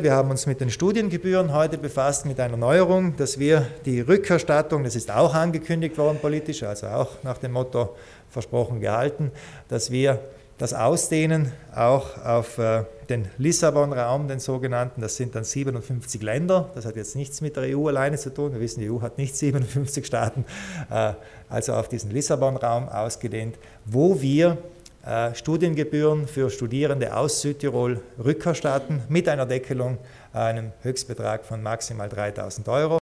Wir haben uns mit den Studiengebühren heute befasst, mit einer Neuerung, dass wir die Rückerstattung, das ist auch angekündigt worden politisch, also auch nach dem Motto versprochen gehalten, dass wir das ausdehnen auch auf den Lissabon-Raum, den sogenannten. Das sind dann 57 Länder. Das hat jetzt nichts mit der EU alleine zu tun. Wir wissen, die EU hat nicht 57 Staaten. Also auf diesen Lissabon-Raum ausgedehnt, wo wir Studiengebühren für Studierende aus Südtirol rückerstatten mit einer Deckelung, einem Höchstbetrag von maximal 3.000 Euro.